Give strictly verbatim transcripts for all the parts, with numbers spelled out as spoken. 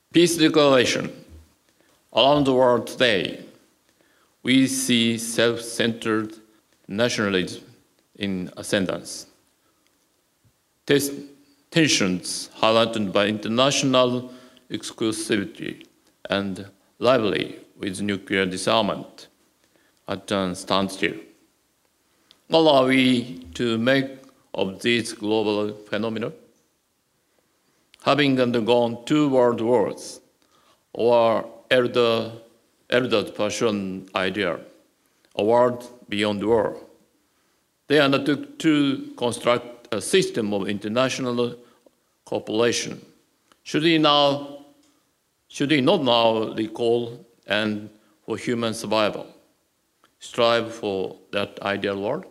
Peace declaration. Around the world today, we see self-centered nationalism in ascendance. Tensions highlighted by international exclusivity and rivalry with nuclear disarmament at a standstill. What are we to make of these global phenomena? Having undergone two world wars, our elder, elders pursued idea, a world beyond war, they undertook to construct a system of international cooperation. Should we now, should we not now recall and for human survival, strive for that ideal world?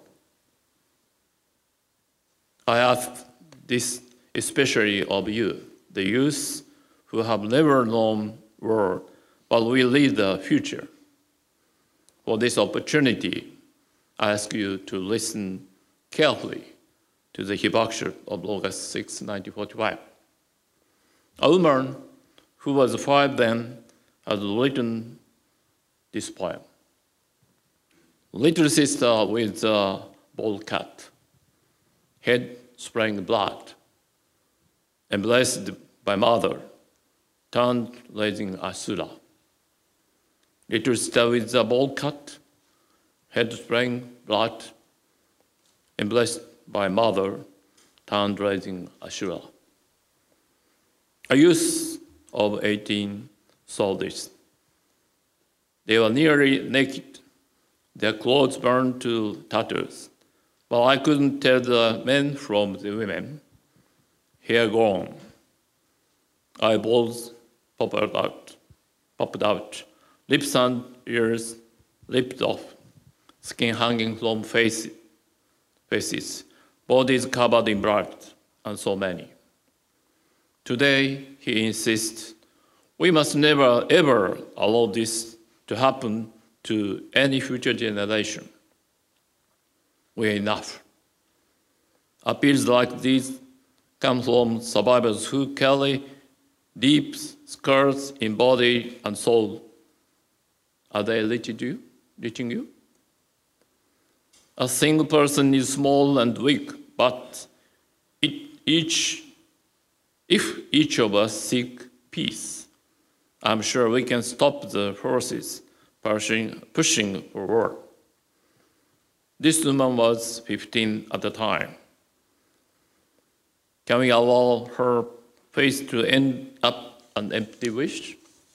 I ask this especially of you, the youth who have never known war, but will lead the future. For this opportunity, I ask you to listen carefully to the Hibakushu of August sixth, nineteen forty-five. A woman who was five then has written this poem. Little sister with a bald cat, head spraying blood, embraced by mother, turned raising Asura. Little sister with a bald cat, head spraying blood, embraced by mother, turned raising Asura. A youth of eighteen saw this. They were nearly naked, their clothes burned to tatters, but I couldn't tell the men from the women. Hair gone, eyeballs popped out, popped out, lips and ears ripped off, skin hanging from faces, faces, bodies covered in blood, and so many. Today, he insists, we must never ever allow this to happen to any future generation. We are enough. Appeals like these come from survivors who carry deep scars in body and soul. Are they reaching you? Reaching you? A single person is small and weak, but it, each, if each of us seek peace, I'm sure we can stop the forces pushing, pushing for war. This woman was fifteen at the time. Can we allow her faith to end up an empty wish?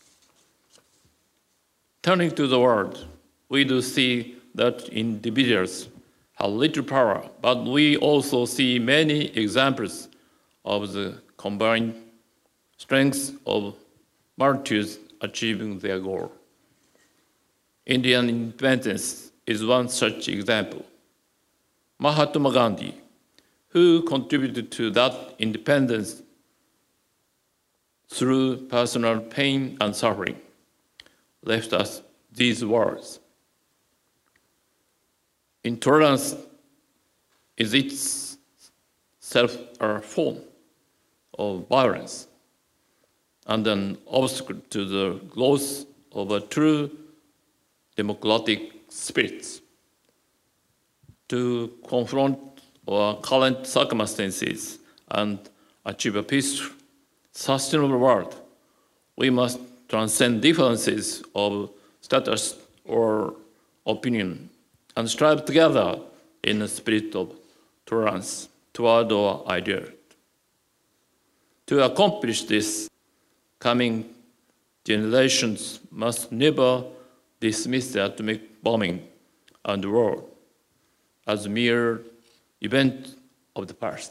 Turning to the world, we do see that individuals have little power, but we also see many examples of the combined strengths of multitudes achieving their goal. Indian independence is one such example. Mahatma Gandhi, who contributed to that independence through personal pain and suffering, left us these words. Intolerance is itself a form of violence and an obstacle to the growth of a true democratic spirit. To confront our current circumstances and achieve a peaceful, sustainable world, we must transcend differences of status or opinion and strive together in a spirit of tolerance toward our ideal. To accomplish this, coming generations must never dismiss the atomic bombing and war as mere event of the past.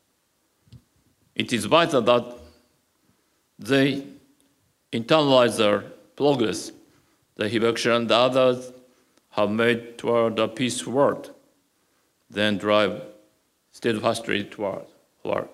It is vital that they internalize the progress the Hibakushu and others have made toward a peaceful world, then drive steadfastly toward forward.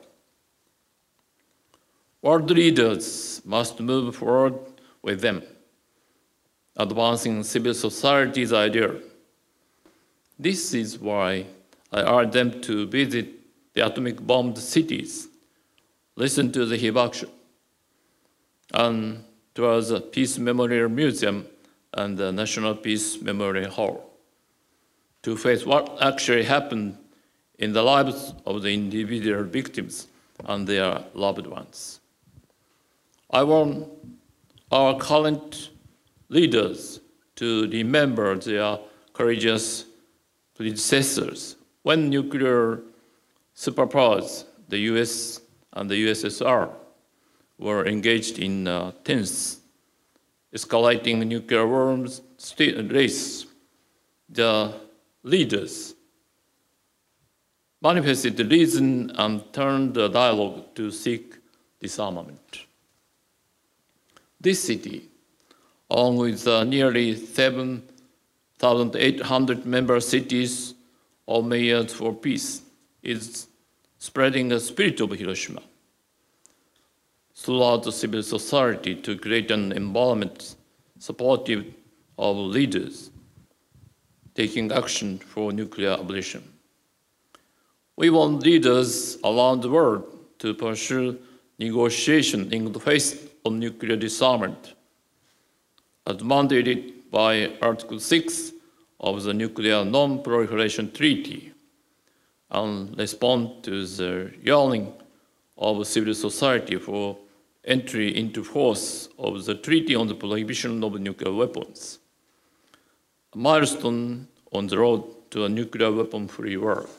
World leaders must move forward with them, advancing civil society's idea. This is why I urge them to visit the atomic bombed cities, listen to the Hibakushu, and towards the Peace Memorial Museum and the National Peace Memorial Hall to face what actually happened in the lives of the individual victims and their loved ones. I want our current leaders to remember their courageous predecessors when nuclear superpowers, the U S and the U S S R, were engaged in a tense, escalating nuclear arms race. The leaders manifested reason and turned the dialogue to seek disarmament. This city, along with the nearly seven thousand eight hundred member cities of Mayors for Peace, is spreading the spirit of Hiroshima throughout the civil society to create an environment supportive of leaders taking action for nuclear abolition. We want leaders around the world to pursue negotiation in the face of nuclear disarmament, as mandated by Article six of the Nuclear Non-Proliferation Treaty, and respond to the yearning of civil society for entry into force of the Treaty on the Prohibition of Nuclear Weapons, a milestone on the road to a nuclear weapon-free world.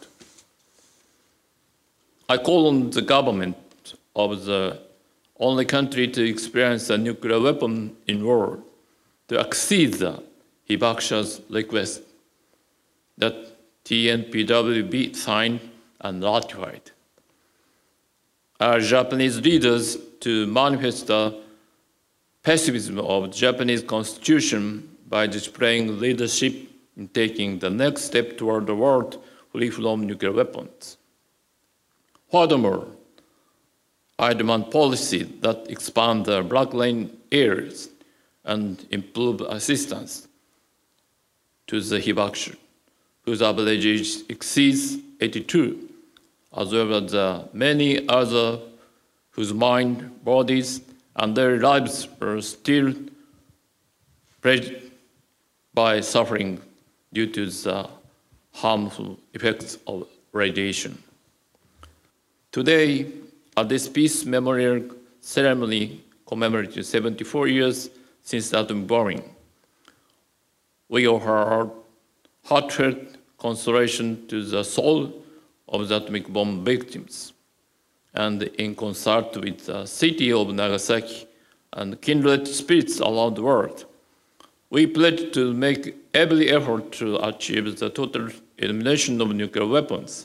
I call on the government of the only country to experience a nuclear weapon in war to accede the Hibakusha's request that T N P W be signed and ratified. Our Japanese leaders to manifest the pessimism of the Japanese Constitution by displaying leadership in taking the next step toward the world free from nuclear weapons. Furthermore, I demand policy that expand the Black Lane areas and improve assistance to the Hibakusha, whose average age exceeds eighty-two, as well as the many others whose mind, bodies, and their lives are still plagued by suffering due to the harmful effects of radiation. Today, at this Peace Memorial ceremony commemorating seventy-four years since the atom bombing, we offer our heartfelt consolation to the soul of the atomic bomb victims, and in concert with the city of Nagasaki and kindred spirits around the world, we pledge to make every effort to achieve the total elimination of nuclear weapons,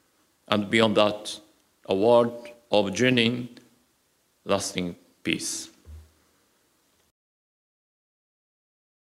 and beyond that, a world of genuine, lasting peace.